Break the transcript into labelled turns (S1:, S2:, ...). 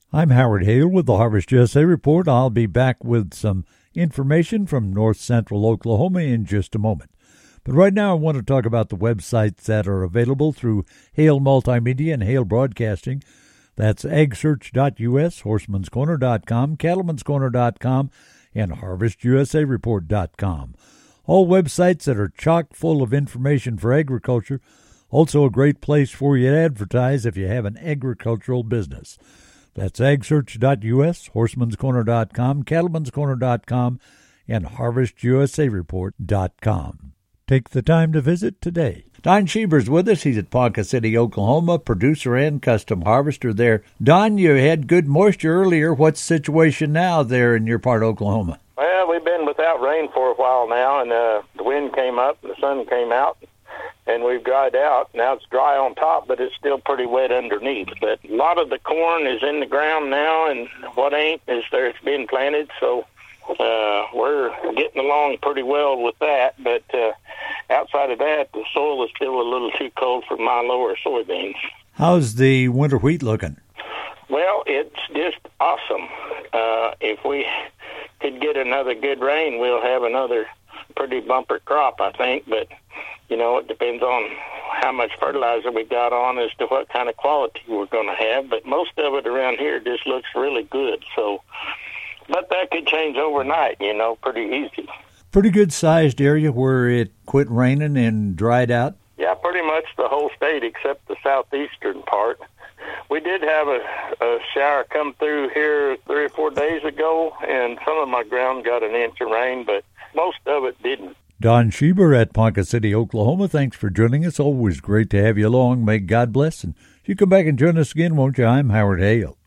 S1: I'm Howard Hale with the Harvest USA Report. I'll be back with some information from north central Oklahoma in just a moment. But right now I want to talk about the websites that are available through Hale Multimedia and Hale Broadcasting. That's AgSearch.us, Horseman'sCorner.com, Cattleman'sCorner.com, and HarvestUSAReport.com. All websites that are chock full of information for agriculture. Also a great place for you to advertise if you have an agricultural business. That's AgSearch.us, Horseman'sCorner.com, Cattleman'sCorner.com, and HarvestUSAReport.com. Take the time to visit today. Don Schieber's with us. He's at Ponca City, Oklahoma, producer and custom harvester there. Don, you had good moisture earlier. What's the situation now there in your part of Oklahoma?
S2: Well, we've been without rain for a while now, and the wind came up and the sun came out, and we've dried out. Now it's dry on top, but it's still pretty wet underneath. But a lot of the corn is in the ground now, and what ain't is there's been planted, so we're getting along pretty well with that. But outside of that, the soil is still a little too cold for my lower soybeans.
S1: How's the winter wheat looking?
S2: Well, it's just awesome. If we could get another good rain, we'll have another pretty bumper crop, I think. But, you know, it depends on how much fertilizer we got on as to what kind of quality we're going to have. But most of it around here just looks really good. So, but that could change overnight, you know, pretty easy.
S1: Pretty good-sized area where it quit raining and dried out?
S2: Yeah, pretty much the whole state except the southeastern part. We did have a shower come through here 3 or 4 days ago, and some of my ground got an inch of rain, but most of it didn't.
S1: Don Schieber at Ponca City, Oklahoma, thanks for joining us. Always great to have you along. May God bless. And you come back and join us again, won't you? I'm Howard Hale.